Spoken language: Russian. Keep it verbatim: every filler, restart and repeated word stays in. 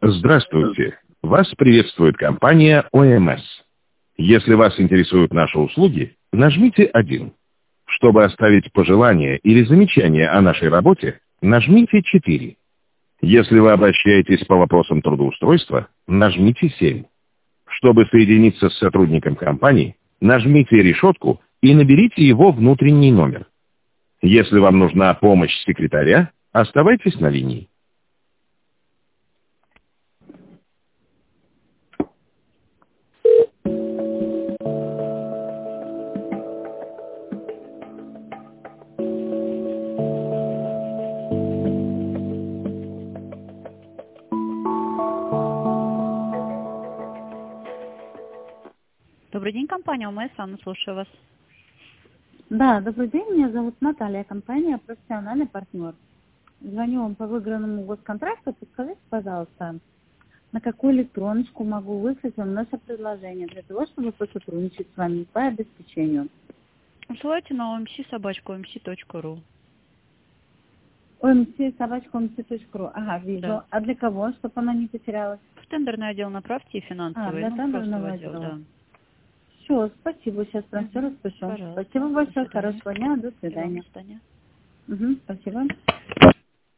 Здравствуйте! Вас приветствует компания О Эм Эс. Если вас интересуют наши услуги, нажмите один. Чтобы оставить пожелания или замечания о нашей работе, нажмите четыре. Если вы обращаетесь по вопросам трудоустройства, нажмите семь. Чтобы соединиться с сотрудником компании, нажмите решетку и наберите его внутренний номер. Если вам нужна помощь секретаря, оставайтесь на линии. Добрый день, компания О Эм Эс, Анна, слушаю вас. Да, добрый день, меня зовут Наталья, компания «Профессиональный партнер». Звоню вам по выигранному госконтракту. Подскажите, пожалуйста, на какую электроночку могу выслать вам наше предложение для того, чтобы посотрудничать с вами по обеспечению? Ссылайте на о эм си собачка о эм си точка ру. о эм си собачка о эм си точка ру. Ага, вижу. Да. А для кого, чтобы она не потерялась? В тендерный отдел направьте и финансовый. А, для ну, тендерного просто в отдел, отдела. да. Все, спасибо, сейчас прям все Мгм. распишу. Пожалуйста. Спасибо До большое, свидания. хорошего дня, до И вам свидания. до свидания. Угу, спасибо.